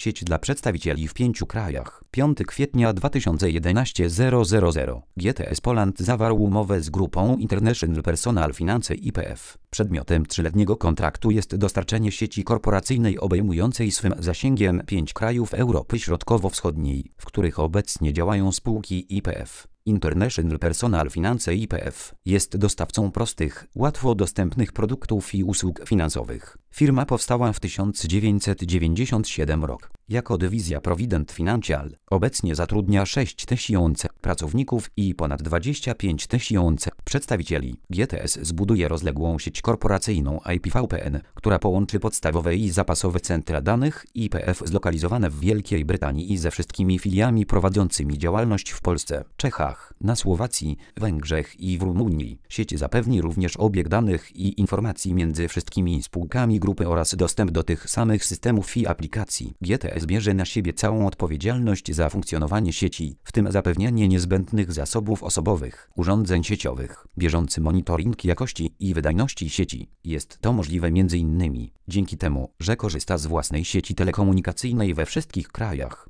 Sieć dla przedstawicieli w 5 krajach. 5 kwietnia 2011 000. GTS Poland zawarł umowę z grupą International Personal Finance IPF. Przedmiotem 3-letniego kontraktu jest dostarczenie sieci korporacyjnej obejmującej swym zasięgiem 5 krajów Europy Środkowo-Wschodniej, w których obecnie działają spółki IPF. International Personal Finance IPF jest dostawcą prostych, łatwo dostępnych produktów i usług finansowych. Firma powstała w 1997 roku jako dywizja Provident Financial. Obecnie zatrudnia 6000 pracowników i ponad 25 000 przedstawicieli. GTS zbuduje rozległą sieć korporacyjną IPVPN, która połączy podstawowe i zapasowe centra danych IPF zlokalizowane w Wielkiej Brytanii i ze wszystkimi filiami prowadzącymi działalność w Polsce, Czechach, na Słowacji, Węgrzech i w Rumunii. Sieć zapewni również obieg danych i informacji między wszystkimi spółkami grupy oraz dostęp do tych samych systemów i aplikacji. GTS bierze na siebie całą odpowiedzialność za funkcjonowanie sieci, w tym zapewnianie niezbędnych zasobów osobowych, urządzeń sieciowych, bieżący monitoring jakości i wydajności sieci. Jest to możliwe m.in. dzięki temu, że korzysta z własnej sieci telekomunikacyjnej we wszystkich krajach.